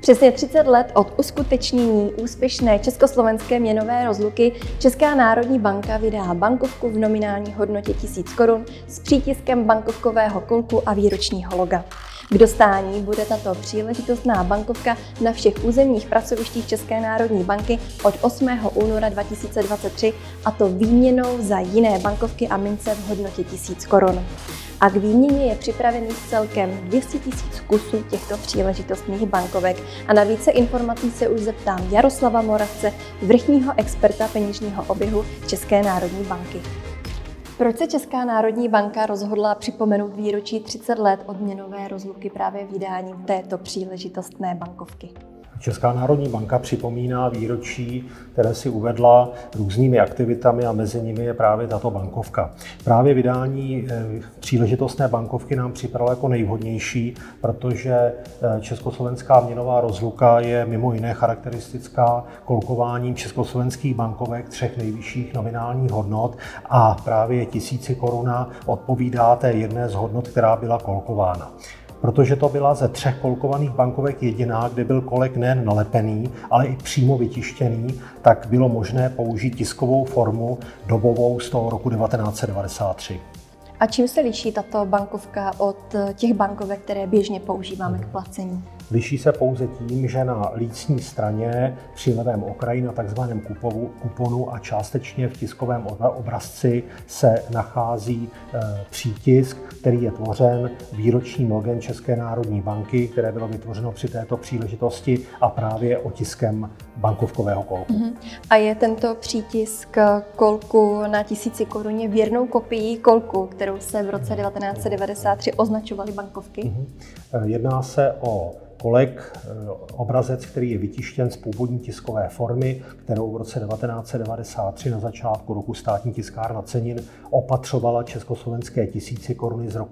Přesně 30 let od uskutečnění úspěšné československé měnové rozluky Česká národní banka vydá bankovku v nominální hodnotě 1000 korun s přítiskem bankovkového kolku a výročního loga. K dostání bude tato příležitostná bankovka na všech územních pracovištích České národní banky od 8. února 2023, a to výměnou za jiné bankovky a mince v hodnotě 1000 korun. A k výměně je připravených celkem 200 000 kusů těchto příležitostných bankovek. A na více informací se už zeptám Jaroslava Moravce, vrchního experta peněžního oběhu České národní banky. Proč se Česká národní banka rozhodla připomenout výročí 30 let od měnové rozluky právě vydáním této příležitostné bankovky? Česká národní banka připomíná výročí, které si uvedla různými aktivitami, a mezi nimi je právě tato bankovka. Právě vydání příležitostné bankovky nám připadalo jako nejvhodnější, protože československá měnová rozluka je mimo jiné charakteristická kolkováním československých bankovek 3 nejvyšších nominálních hodnot, a právě 1000 koruna odpovídá té jedné z hodnot, která byla kolkována. Protože to byla ze 3 kolkovaných bankovek jediná, kde byl kolek nejen nalepený, ale i přímo vytištěný, tak bylo možné použít tiskovou formu dobovou z toho roku 1993. A čím se liší tato bankovka od těch bankovek, které běžně používáme k placení? Liší se pouze tím, že na lícní straně při levém okraji na takzvaném kuponu a částečně v tiskovém obrazci se nachází přítisk, který je tvořen výročním logem České národní banky, které bylo vytvořeno při této příležitosti, a právě otiskem bankovkového kolku. A je tento přítisk kolku na 1000 koruně věrnou kopií kolku, kterou se v roce 1993 označovaly bankovky? Jedná se o kolek, obrazec, který je vytištěn z původní tiskové formy, kterou v roce 1993 na začátku roku státní tiskárna cenin opatřovala československé 1000 koruny z roku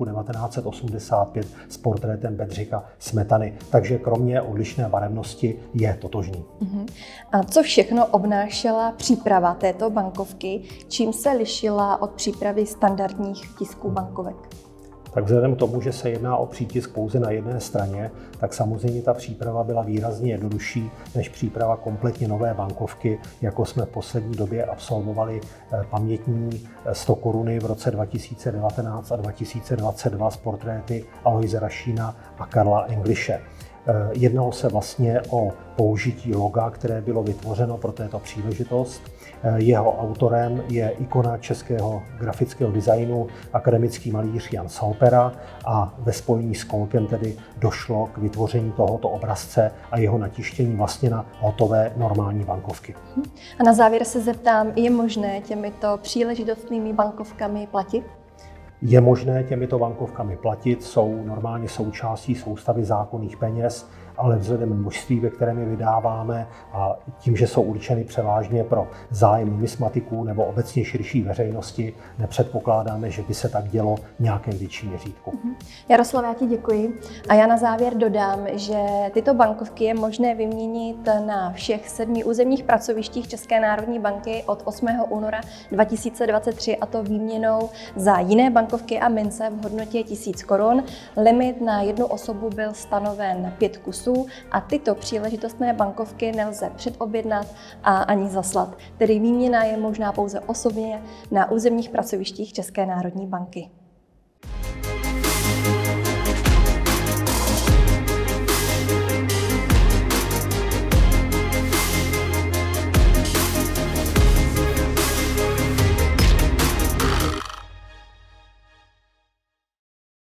1985 s portrétem Bedřicha Smetany. Takže kromě odlišné barevnosti je totožný. A co všechno obnášela příprava této bankovky? Čím se lišila od přípravy standardních tisků bankovek? Tak vzhledem k tomu, že se jedná o přítisk pouze na jedné straně, tak samozřejmě ta příprava byla výrazně jednodušší než příprava kompletně nové bankovky, jako jsme v poslední době absolvovali pamětní 100 koruny v roce 2019 a 2022 s portréty Aloise Rašína a Karla Englische. Jednalo se vlastně o použití loga, které bylo vytvořeno pro této příležitost. Jeho autorem je ikona českého grafického designu, akademický malíř Jan Salpera, a ve spojení s kolkem tedy došlo k vytvoření tohoto obrazce a jeho natištění vlastně na hotové normální bankovky. A na závěr se zeptám, je možné těmito příležitostnými bankovkami platit? Je možné těmito bankovkami platit, jsou normálně součástí soustavy zákonných peněz, ale vzhledem k množství, ve kterém je vydáváme, a tím, že jsou určeny převážně pro zájem numismatiků nebo obecně širší veřejnosti, nepředpokládáme, že by se tak dělo v nějakém větším měřítku. Jaroslav, já ti děkuji. A já na závěr dodám, že tyto bankovky je možné vyměnit na všech 7 územních pracovištích České národní banky od 8. února 2023, a to výměnou za jiné bankovky a mince v hodnotě 1000 korun. Limit na jednu osobu byl stanoven 5 kusů a tyto příležitostné bankovky nelze předobjednat a ani zaslat. Tedy výměna je možná pouze osobně na územních pracovištích České národní banky.